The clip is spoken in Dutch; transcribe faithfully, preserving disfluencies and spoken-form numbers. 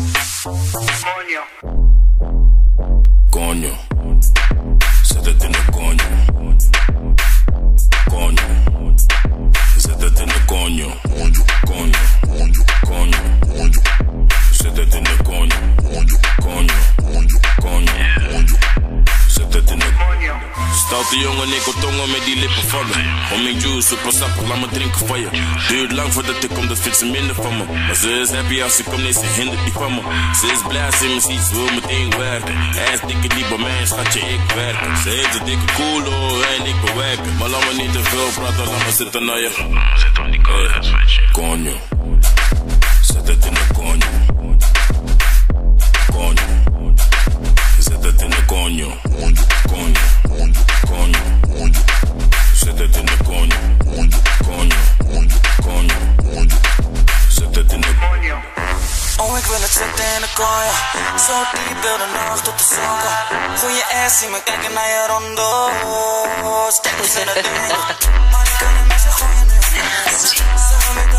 Coño. Coño. Zet het in de coño. Coño. Zet het in de coño. Coño. Coño. Coño. Zet het in de coño. Coño. Coño. Zet het in de coño. Stoute jongen, tongen met die lippen vallen. Om mijn juice, super sappig, laat me drinken van je. Duurt lang voordat ik kom, dat vindt ze minder van me. Maar ze is happy als ik kom, nee, ze hindert die van me. Ze is blij, ze me ziet, ze wil meteen werken. Hij is dikke niet bij mij, schatje, ik werk. Ze heeft een dikke koelo en ik bewerken. Maar laat me niet te veel praten, laat me zitten naar je. Zet op die coño, weet je. Coño. Zet het in de coño. Coño. Zet het in de coño. Coño. Coño. Zet het in de coño. Coño. Coño. Zet het in de coño. Oh, ik wil het zetten in de coño. Zo diep, wil de nacht tot de zon. Goeie ass, zie me kijken naar je rondo. Stekkers in het ding. Maar ik kan niet met ze gooien nu. Samen met